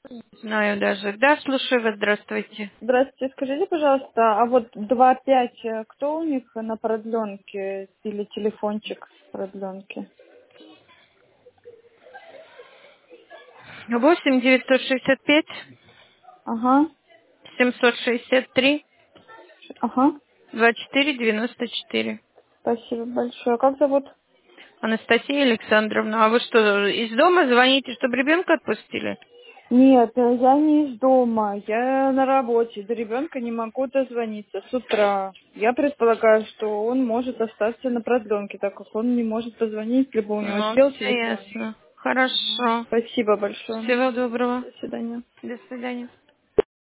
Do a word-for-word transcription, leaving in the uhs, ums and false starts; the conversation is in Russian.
Знаю даже. Да, слушаю вас, здравствуйте. Здравствуйте, скажите, пожалуйста, а вот два пять, э, кто у них на продленке или телефончик продленки? Восемь девятьсот шестьдесят пять Ага, семьсот шестьдесят три ага, двадцать четыре девяносто четыре. спасибо большое. Как зовут? Анастасия Александровна, а вы что, из дома звоните, чтобы ребенка отпустили? Нет, э, я не из дома, я на работе, до ребенка не могу дозвониться с утра. Я предполагаю, что он может остаться на продленке, так как он не может позвонить, либо у него Ну, сел все телефон. ясно. Ага. Хорошо. Спасибо большое. Всего доброго. До свидания. До свидания.